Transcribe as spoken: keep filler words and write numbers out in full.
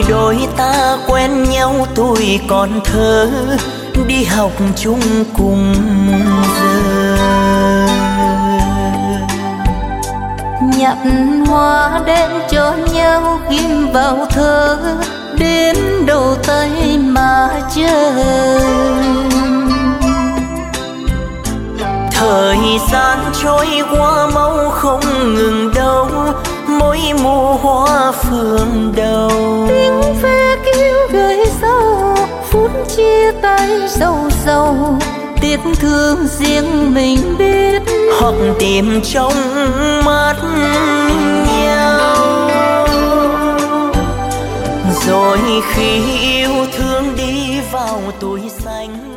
đôi ta quen nhau tuổi còn thơ, đi học chung cùng giờ. Nhặt hoa đem cho nhau ghim vào thơ, đến đầu tay mà chờ. Thời gian trôi qua mau không ngừng đâu, mỗi mùa hoa phượng đầu. Tiếng ve kêu gợi sâu, phút chia tay sâu sâu, tiếc thương riêng mình biết. Hoặc tìm trong mắt nhau, rồi khi yêu thương đi vào tuổi xanh.